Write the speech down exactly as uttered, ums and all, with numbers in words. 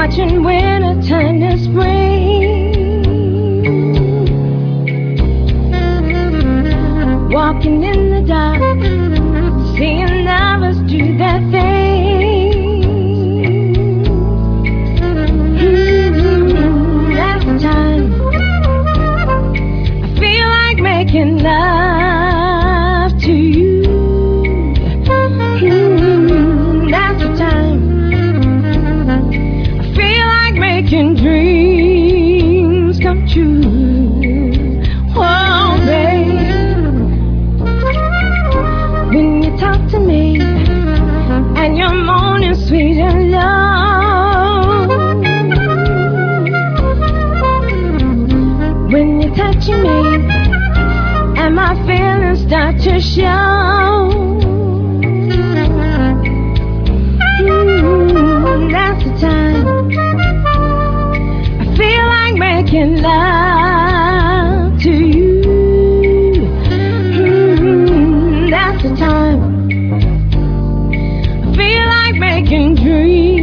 watching winter turn to spring, walking in the dark, seeing lovers do their thing. Mm-hmm, that's the time I feel like making love to you. Mm-hmm, that's the time I feel like making dreams come true. Oh, babe, when you talk to me and you're moaning sweet and low, when you're touching me and my feelings start to show, mm, that's the time I feel like making love to you. Mm, that's the time I feel like making dreams